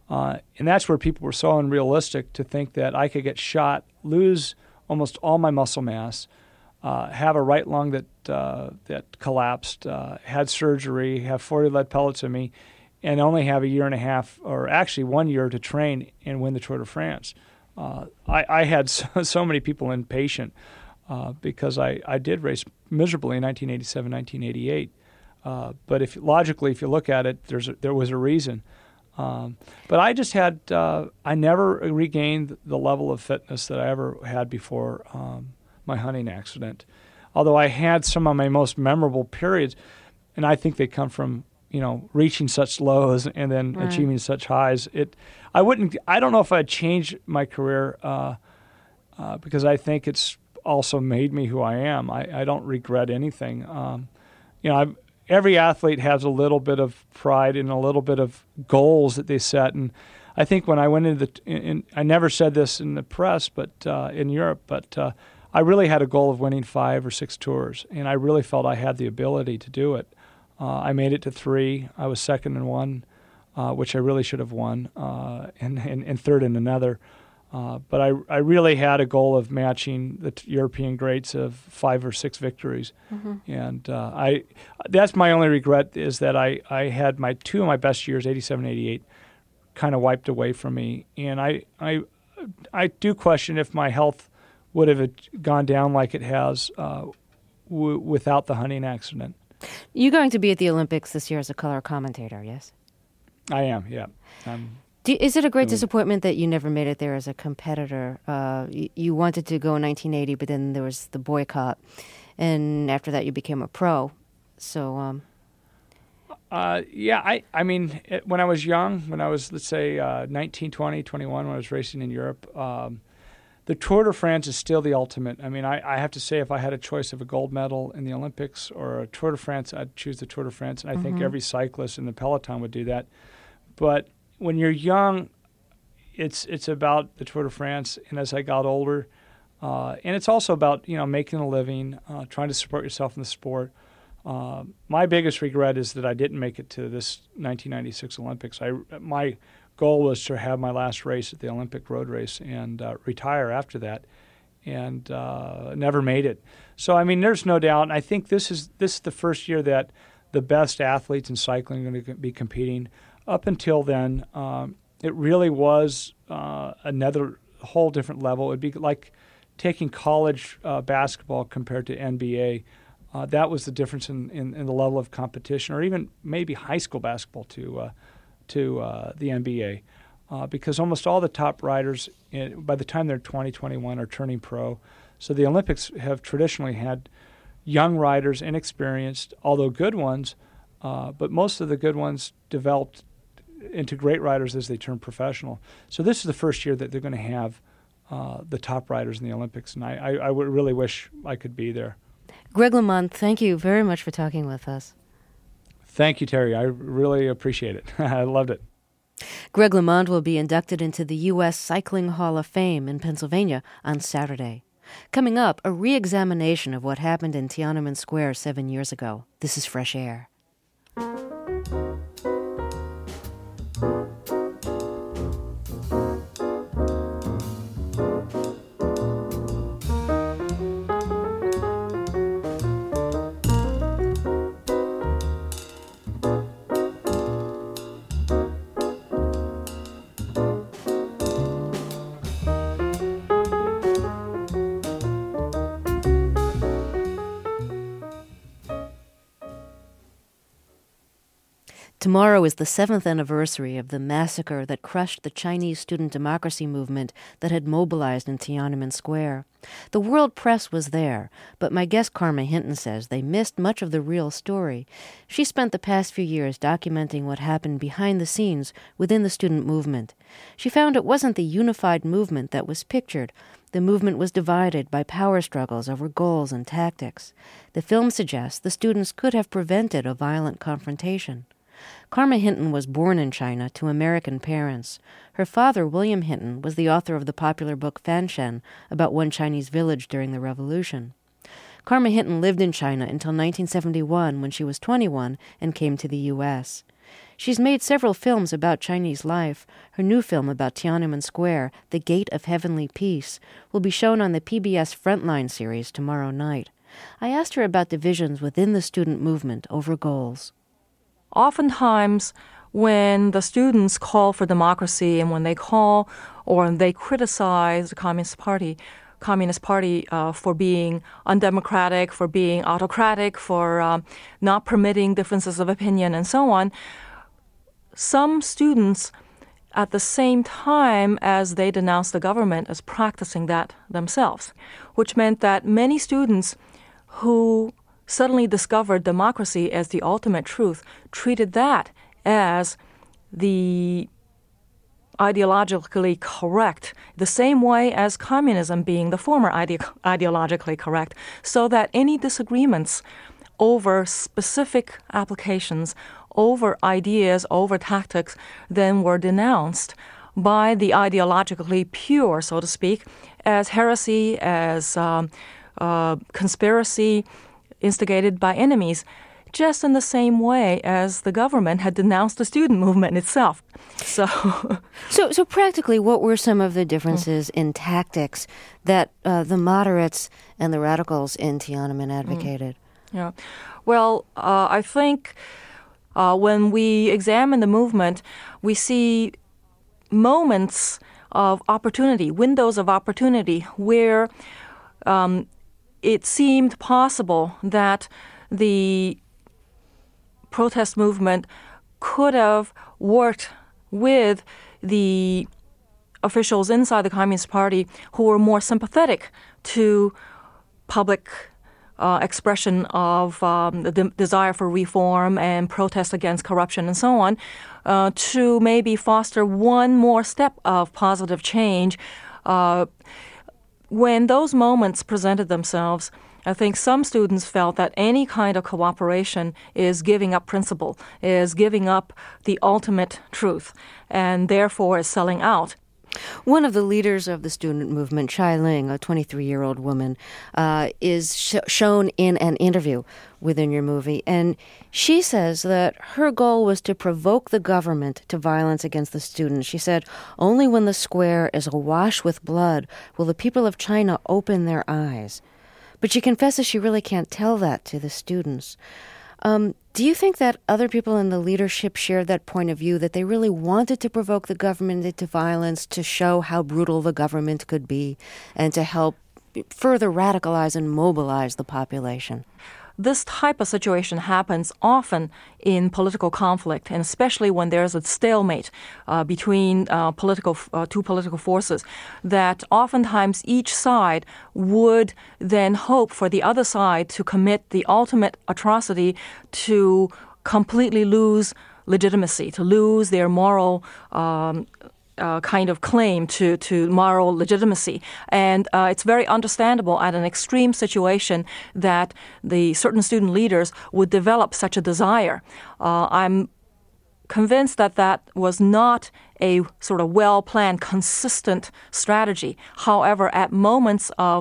Uh, and that's where people were so unrealistic to think that I could get shot, lose almost all my muscle mass, uh, have a right lung that uh, that collapsed, uh, had surgery, have forty lead pellets in me, and only have a year and a half, or actually one year, to train and win the Tour de France. Uh, I, I had so, so many people impatient uh, because I, I did race miserably in nineteen eighty-seven, nineteen eighty-eight. Uh, but if logically, if you look at it, there's a, there was a reason. Um, but I just had, uh, I never regained the level of fitness that I ever had before um, my hunting accident. Although I had some of my most memorable periods, and I think they come from, you know, reaching such lows and then right. achieving such highs. It, I wouldn't, I don't know if I'd change my career uh, uh, because I think it's also made me who I am. I, I don't regret anything. Um, you know, I've, every athlete has a little bit of pride and a little bit of goals that they set. And I think when I went into the, in, in, I never said this in the press, but uh, in Europe, but uh, I really had a goal of winning five or six tours, and I really felt I had the ability to do it. Uh, I made it to three. I was second in one, uh, which I really should have won, uh, and, and, and third in another. Uh, but I, I really had a goal of matching the t- European greats of five or six victories. Mm-hmm. And uh, I that's my only regret, is that I, I had my two of my best years, eighty-seven, eighty-eight, kind of wiped away from me. And I, I, I do question if my health would have gone down like it has uh, w- without the hunting accident. You're going to be at the Olympics this year as a color commentator, yes? I am, yeah. I'm Do, is it a great disappointment that you never made it there as a competitor? Uh, you, you wanted to go in nineteen eighty, but then there was the boycott, and after that you became a pro. So, um... uh, yeah, I, I mean, it, when I was young, when I was, let's say, uh, nineteen, twenty, twenty-one, when I was racing in Europe, um, the Tour de France is still the ultimate. I mean, I, I have to say, if I had a choice of a gold medal in the Olympics or a Tour de France, I'd choose the Tour de France, and I mm-hmm. think every cyclist in the peloton would do that. But when you're young, it's it's about the Tour de France, and as I got older, uh, and it's also about, you know, making a living, uh, trying to support yourself in the sport. Uh, my biggest regret is that I didn't make it to this nineteen ninety-six Olympics. I my goal was to have my last race at the Olympic road race and uh, retire after that, and uh, never made it. So I mean, there's no doubt. And I think this is this is the first year that the best athletes in cycling are going to be competing. Up until then, um, it really was uh, another whole different level. It would be like taking college uh, basketball compared to N B A. Uh, that was the difference in, in, in the level of competition, or even maybe high school basketball to uh, to uh, the N B A, uh, because almost all the top riders, in, by the time they're twenty, twenty-one, are turning pro. So the Olympics have traditionally had young riders, inexperienced, although good ones, uh, but most of the good ones developed into great riders as they turn professional. So this is the first year that they're going to have uh, the top riders in the Olympics, and I, I, I would really wish I could be there. Greg LeMond, thank you very much for talking with us. Thank you, Terry. I really appreciate it. I loved it. Greg LeMond will be inducted into the U S Cycling Hall of Fame in Pennsylvania on Saturday. Coming up, a re-examination of what happened in Tiananmen Square seven years ago. This is Fresh Air. Tomorrow is the seventh anniversary of the massacre that crushed the Chinese student democracy movement that had mobilized in Tiananmen Square. The world press was there, but my guest Karma Hinton says they missed much of the real story. She spent the past few years documenting what happened behind the scenes within the student movement. She found it wasn't the unified movement that was pictured. The movement was divided by power struggles over goals and tactics. The film suggests the students could have prevented a violent confrontation. Karma Hinton was born in China to American parents. Her father, William Hinton, was the author of the popular book Fanshen about one Chinese village during the Revolution. Karma Hinton lived in China until nineteen seventy-one when she was twenty-one and came to the U S She's made several films about Chinese life. Her new film about Tiananmen Square, The Gate of Heavenly Peace, will be shown on the P B S Frontline series tomorrow night. I asked her about divisions within the student movement over goals. Oftentimes, when the students call for democracy and when they call or they criticize the Communist Party, Communist Party uh, for being undemocratic, for being autocratic, for um, not permitting differences of opinion, and so on, some students, at the same time as they denounced the government, as practicing that themselves, which meant that many students who suddenly discovered democracy as the ultimate truth treated that as the ideologically correct, the same way as communism being the former ide- ideologically correct, so that any disagreements over specific applications, over ideas, over tactics, then were denounced by the ideologically pure, so to speak, as heresy, as um, uh, conspiracy instigated by enemies, just in the same way as the government had denounced the student movement itself. So, so, so practically, what were some of the differences mm. in tactics that uh, the moderates and the radicals in Tiananmen advocated? Mm. Yeah, well, uh, I think uh, when we examine the movement, we see moments of opportunity, windows of opportunity, where um, it seemed possible that the protest movement could have worked with the officials inside the Communist Party who were more sympathetic to public uh, expression of um, the de- desire for reform and protest against corruption and so on, uh, to maybe foster one more step of positive change. Uh, when those moments presented themselves, I think some students felt that any kind of cooperation is giving up principle, is giving up the ultimate truth, and therefore is selling out. One of the leaders of the student movement, Chai Ling, a twenty-three-year-old woman, uh, is sh- shown in an interview within your movie. And she says that her goal was to provoke the government to violence against the students. She said, only when the square is awash with blood will the people of China open their eyes. But she confesses she really can't tell that to the students. Um, do you think that other people in the leadership shared that point of view, that they really wanted to provoke the government into violence to show how brutal the government could be and to help further radicalize and mobilize the population? This type of situation happens often in political conflict, and especially when there's a stalemate uh, between uh, political uh, two political forces, that oftentimes each side would then hope for the other side to commit the ultimate atrocity, to completely lose legitimacy, to lose their moral um Uh, kind of claim to, to moral legitimacy. And uh, it's very understandable at an extreme situation that the certain student leaders would develop such a desire. Uh, I'm convinced that that was not a sort of well-planned, consistent strategy. However, at moments of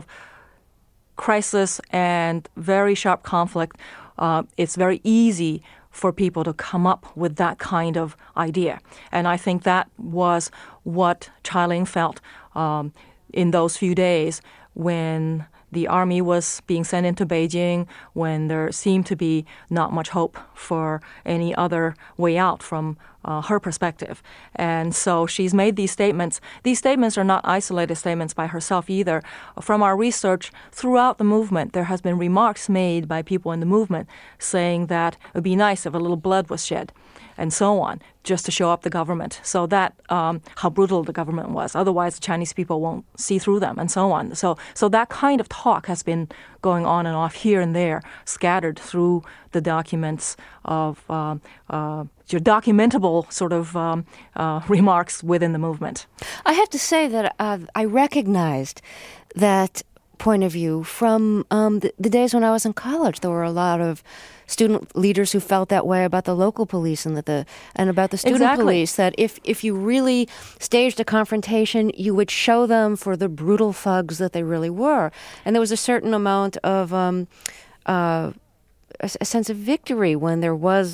crisis and very sharp conflict, uh, it's very easy for people to come up with that kind of idea. And I think that was what Chai Ling felt um, in those few days when the army was being sent into Beijing, when there seemed to be not much hope for any other way out from uh, her perspective. And so she's made these statements. These statements are not isolated statements by herself either. From our research throughout the movement, there has been remarks made by people in the movement saying that it would be nice if a little blood was shed, and so on, just to show up the government, so that um, how brutal the government was. Otherwise, the Chinese people won't see through them, and so on. So, so that kind of talk has been going on and off here and there, scattered through the documents of uh, uh, your documentable sort of um, uh, remarks within the movement. I have to say that uh, I recognized that point of view from um, the, the days when I was in college. There were a lot of student leaders who felt that way about the local police and that the and about the student exactly. police, that if, if you really staged a confrontation, you would show them for the brutal thugs that they really were. And there was a certain amount of um, uh, a, a sense of victory when there was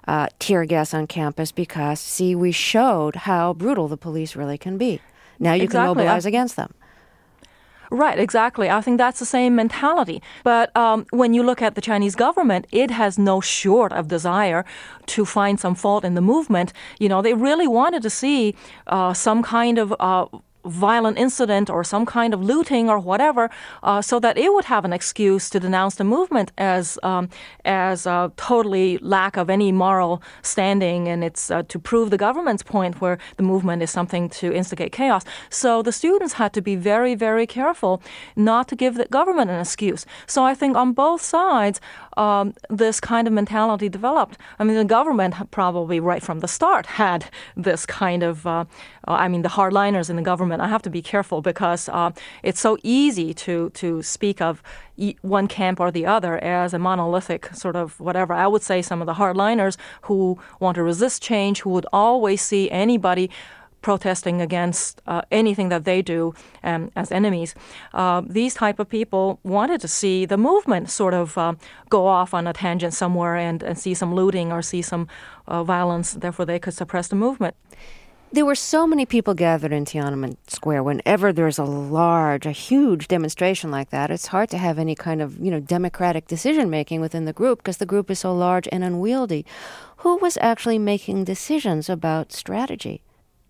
uh, tear gas on campus because, see, we showed how brutal the police really can be. Now you Exactly. can mobilize I- against them. Right, exactly. I think that's the same mentality. But um, when you look at the Chinese government, it has no short of desire to find some fault in the movement. You know, they really wanted to see uh, some kind of uh, violent incident or some kind of looting or whatever, uh, so that it would have an excuse to denounce the movement as um, as uh, totally lack of any moral standing, and it's uh, to prove the government's point where the movement is something to instigate chaos. So the students had to be very, very careful not to give the government an excuse. So I think on both sides, um, this kind of mentality developed. I mean, the government probably right from the start had this kind of, uh, I mean, the hardliners in the government. I have to be careful because uh, it's so easy to to speak of one camp or the other as a monolithic sort of whatever. I would say some of the hardliners who want to resist change, who would always see anybody protesting against uh, anything that they do um, as enemies. Uh, these type of people wanted to see the movement sort of uh, go off on a tangent somewhere and, and see some looting or see some uh, violence. Therefore, they could suppress the movement. There were so many people gathered in Tiananmen Square. Whenever there's a large, a huge demonstration like that, it's hard to have any kind of, you know, democratic decision-making within the group because the group is so large and unwieldy. Who was actually making decisions about strategy?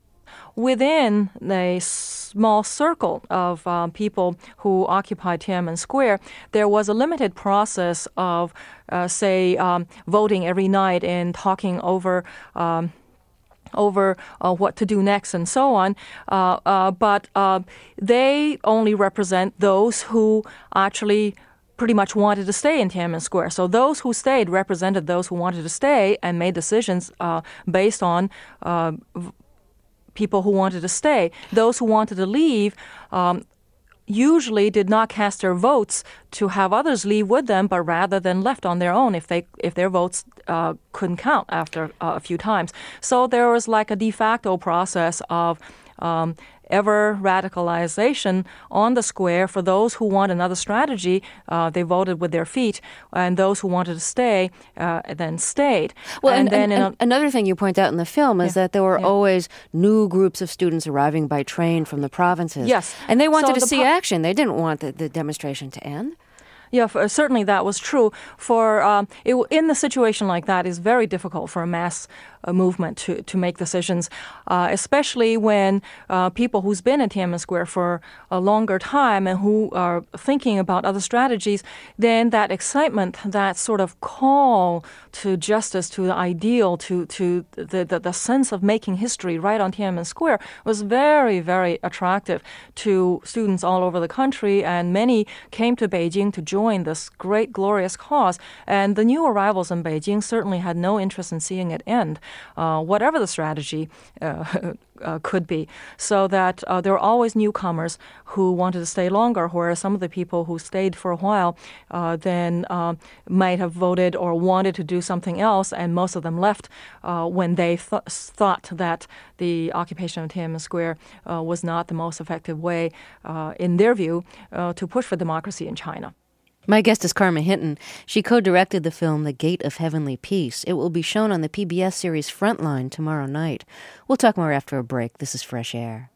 Within a small circle of uh, people who occupied Tiananmen Square, there was a limited process of, uh, say, um, voting every night and talking over um, over uh, what to do next and so on. Uh, uh, but uh, they only represent those who actually pretty much wanted to stay in Tiananmen Square. So those who stayed represented those who wanted to stay and made decisions uh, based on uh, v- people who wanted to stay. Those who wanted to leave um, usually did not cast their votes to have others leave with them, but rather than left on their own if they if their votes uh, couldn't count after uh, a few times. So there was like a de facto process of um, ever radicalization on the square. For those who want another strategy, uh, they voted with their feet, and those who wanted to stay uh, then stayed. Well, and, and then and, in and a, another thing you point out in the film is Yeah, that there were yeah. always new groups of students arriving by train from the provinces. Yes. And they wanted So to the see po- action. They didn't want the, the demonstration to end. Yeah, for, certainly that was true. For um, it, in a situation like that, it's very difficult for a mass uh, movement to, to make decisions, uh, especially when uh, people who's been at Tiananmen Square for a longer time and who are thinking about other strategies, then that excitement, that sort of call to justice, to the ideal, to to the, the, the sense of making history right on Tiananmen Square was very, very attractive to students all over the country, and many came to Beijing to join this great, glorious cause. And the new arrivals in Beijing certainly had no interest in seeing it end, uh, whatever the strategy uh, uh, could be. So that uh, there were always newcomers who wanted to stay longer, whereas some of the people who stayed for a while uh, then uh, might have voted or wanted to do something else, and most of them left uh, when they th- thought that the occupation of Tiananmen Square uh, was not the most effective way, uh, in their view, uh, to push for democracy in China. My guest is Karma Hinton. She co-directed the film The Gate of Heavenly Peace. It will be shown on the P B S series Frontline tomorrow night. We'll talk more after a break. This is Fresh Air.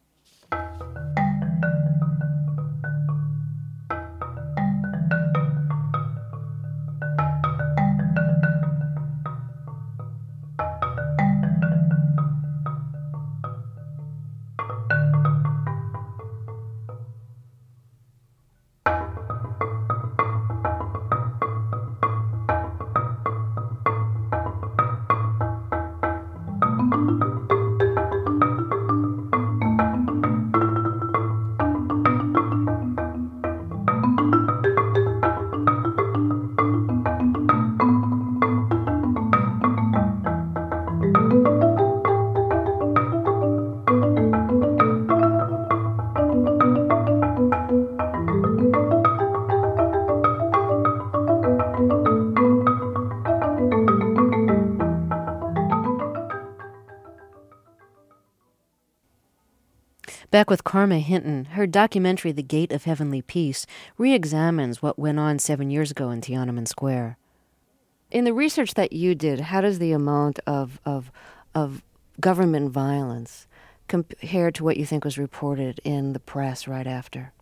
Back with Karma Hinton. Her documentary, The Gate of Heavenly Peace, re-examines what went on seven years ago in Tiananmen Square. In the research that you did, how does the amount of of of government violence compare to what you think was reported in the press right after?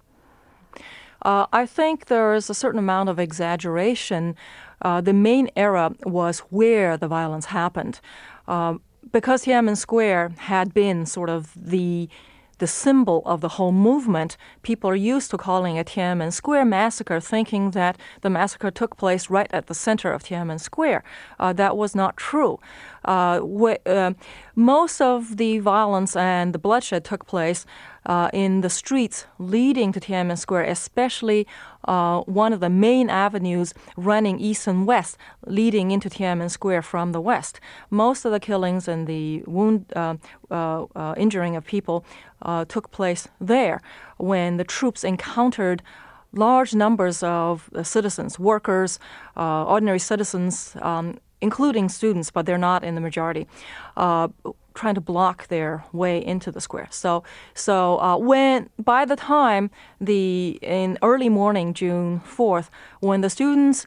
Uh, I think there is a certain amount of exaggeration. Uh, the main era was where the violence happened. Uh, because Tiananmen Square had been sort of the the symbol of the whole movement, people are used to calling it Tiananmen Square Massacre, thinking that the massacre took place right at the center of Tiananmen Square. Uh, that was not true. Uh, wh- uh, most of the violence and the bloodshed took place uh, in the streets leading to Tiananmen Square, especially uh, one of the main avenues running east and west, leading into Tiananmen Square from the west. Most of the killings and the wound, uh, uh, uh, injuring of people uh, took place there when the troops encountered large numbers of uh, citizens, workers, uh, ordinary citizens, um, including students, but they're not in the majority, uh, trying to block their way into the square. So, so uh, when by the time the in early morning, June fourth, when the students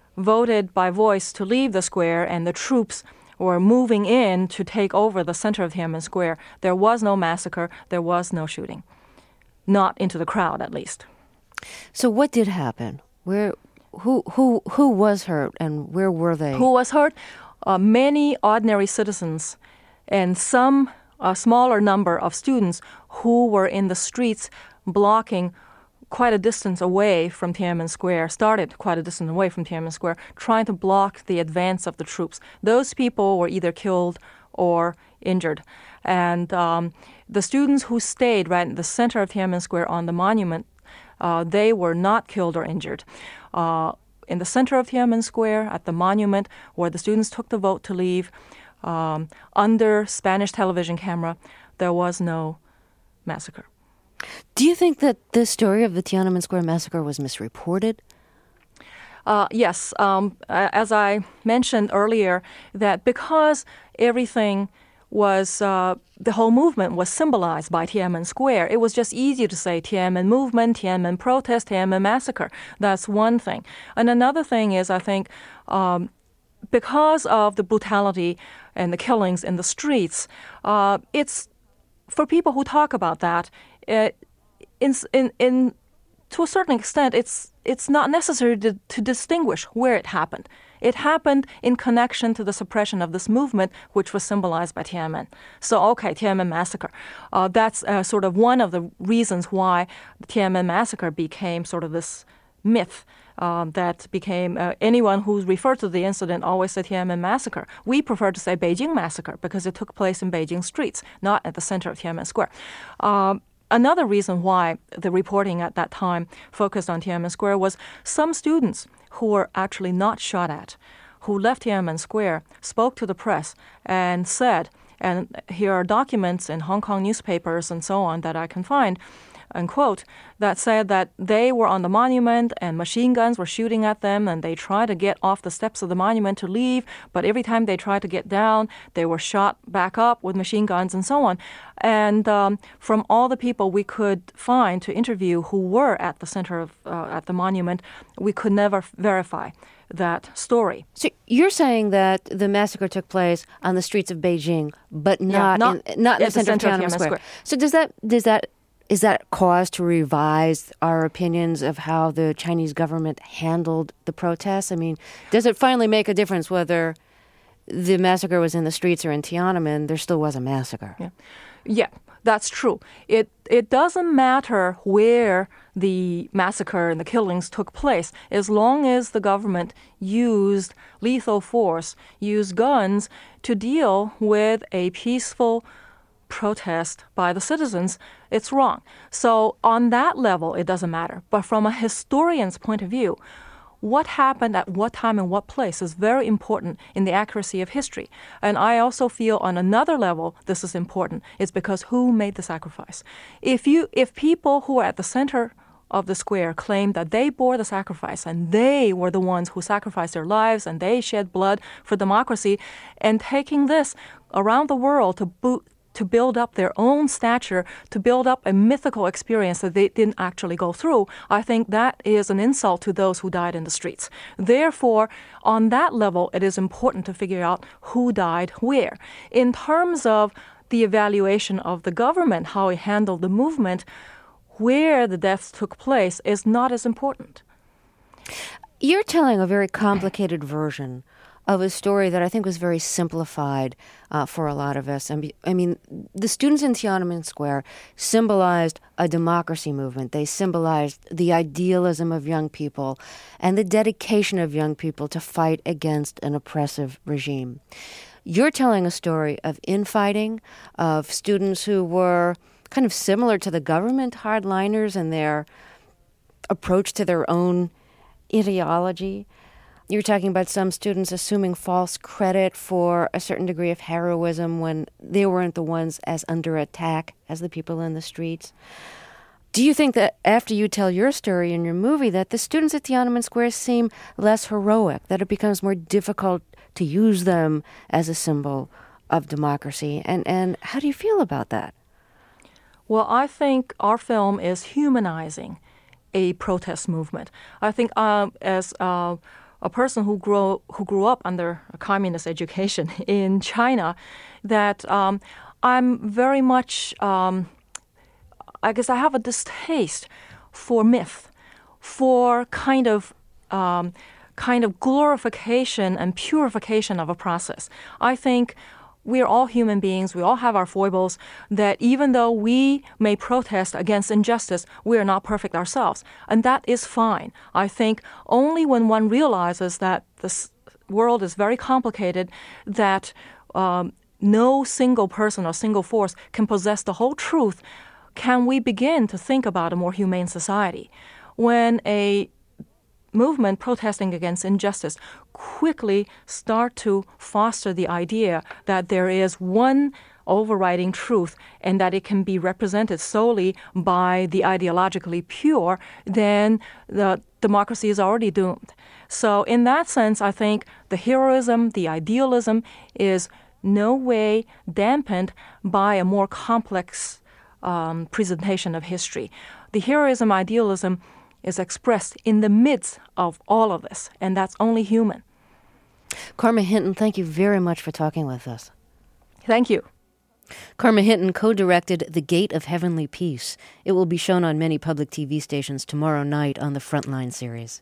voted by voice to leave the square and the troops were moving in to take over the center of Tiananmen Square, there was no massacre, there was no shooting, not into the crowd at least. So, what did happen? Where? Who who who was hurt and where were they? Who was hurt? Uh, many ordinary citizens and some a smaller number of students who were in the streets blocking quite a distance away from Tiananmen Square, started quite a distance away from Tiananmen Square, trying to block the advance of the troops. Those people were either killed or injured. And um, the students who stayed right in the center of Tiananmen Square on the monument, uh, they were not killed or injured. Uh, in the center of Tiananmen Square, at the monument where the students took the vote to leave, um, under Spanish television camera, there was no massacre. Do you think that the story of the Tiananmen Square massacre was misreported? Uh, yes. Um, as I mentioned earlier, that because everything was, uh, the whole movement was symbolized by Tiananmen Square, it was just easy to say Tiananmen movement, Tiananmen protest, Tiananmen massacre. That's one thing. And another thing is, I think, um, because of the brutality and the killings in the streets, uh, it's, for people who talk about that, uh, in, in, in, to a certain extent, it's it's not necessary to, to distinguish where it happened. It happened in connection to the suppression of this movement, which was symbolized by Tiananmen. So, okay, Tiananmen massacre. Uh, that's uh, sort of one of the reasons why the Tiananmen massacre became sort of this myth um, that became, uh, anyone who referred to the incident always said Tiananmen massacre. We prefer to say Beijing massacre because it took place in Beijing streets, not at the center of Tiananmen Square. Um, Another reason why the reporting at that time focused on Tiananmen Square was some students who were actually not shot at, who left Tiananmen Square, spoke to the press and said, and here are documents in Hong Kong newspapers and so on that I can find, and quote, that said that they were on the monument and machine guns were shooting at them and they tried to get off the steps of the monument to leave, but every time they tried to get down, they were shot back up with machine guns and so on. And um, from all the people we could find to interview who were at the center of, uh, at the monument, we could never verify that story. So you're saying that the massacre took place on the streets of Beijing, but not yeah, not, in, not in the center, center of Tiananmen Square. Square. So does that does that is that cause to revise our opinions of how the Chinese government handled the protests? I mean, does it finally make a difference whether the massacre was in the streets or in Tiananmen? There still was a massacre. Yeah, yeah, that's true. It it doesn't matter where the massacre and the killings took place, as long as the government used lethal force, used guns to deal with a peaceful protest by the citizens, it's wrong. So on that level, it doesn't matter. But from a historian's point of view, what happened at what time and what place is very important in the accuracy of history. And I also feel on another level this is important. It's because who made the sacrifice? If you, if people who are at the center of the square claim that they bore the sacrifice and they were the ones who sacrificed their lives and they shed blood for democracy, and taking this around the world to boot to build up their own stature, to build up a mythical experience that they didn't actually go through, I think that is an insult to those who died in the streets. Therefore, on that level, it is important to figure out who died where. In terms of the evaluation of the government, how it handled the movement, where the deaths took place is not as important. You're telling a very complicated version of a story that I think was very simplified uh, for a lot of us. I mean, the students in Tiananmen Square symbolized a democracy movement. They symbolized the idealism of young people and the dedication of young people to fight against an oppressive regime. You're telling a story of infighting, of students who were kind of similar to the government hardliners in their approach to their own ideology. You're talking about some students assuming false credit for a certain degree of heroism when they weren't the ones as under attack as the people in the streets. Do you think that after you tell your story in your movie that the students at Tiananmen Square seem less heroic, that it becomes more difficult to use them as a symbol of democracy? And, and how do you feel about that? Well, I think our film is humanizing a protest movement. I think um, as uh, a person who grew who grew up under a communist education in China, that um, I'm very much, um, I guess I have a distaste for myth, for kind of um, kind of glorification and purification of a process. I think we are all human beings. We all have our foibles, that even though we may protest against injustice, we are not perfect ourselves. And that is fine. I think only when one realizes that this world is very complicated, that um, no single person or single force can possess the whole truth, can we begin to think about a more humane society. When a movement protesting against injustice quickly start to foster the idea that there is one overriding truth and that it can be represented solely by the ideologically pure, then the democracy is already doomed. So in that sense, I think the heroism, the idealism is no way dampened by a more complex um, presentation of history. The heroism, idealism is expressed in the midst of all of this, and that's only human. Karma Hinton, thank you very much for talking with us. Thank you. Karma Hinton co-directed The Gate of Heavenly Peace. It will be shown on many public T V stations tomorrow night on the Frontline series.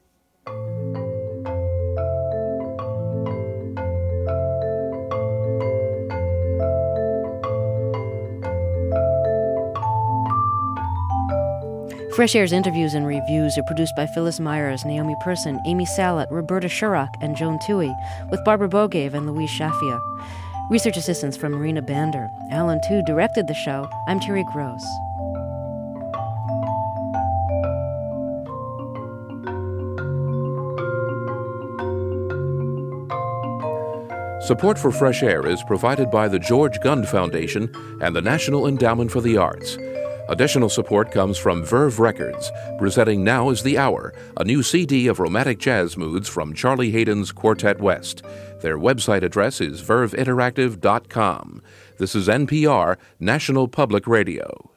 Fresh Air's interviews and reviews are produced by Phyllis Myers, Naomi Person, Amy Salet, Roberta Shurock, and Joan Toohey, with Barbara Bogave and Louise Shafia. Research assistance from Marina Bander. Alan Tu directed the show. I'm Terry Gross. Support for Fresh Air is provided by the George Gund Foundation and the National Endowment for the Arts. Additional support comes from Verve Records, presenting Now is the Hour, a new C D of romantic jazz moods from Charlie Hayden's Quartet West. Their website address is verve interactive dot com. This is N P R, National Public Radio.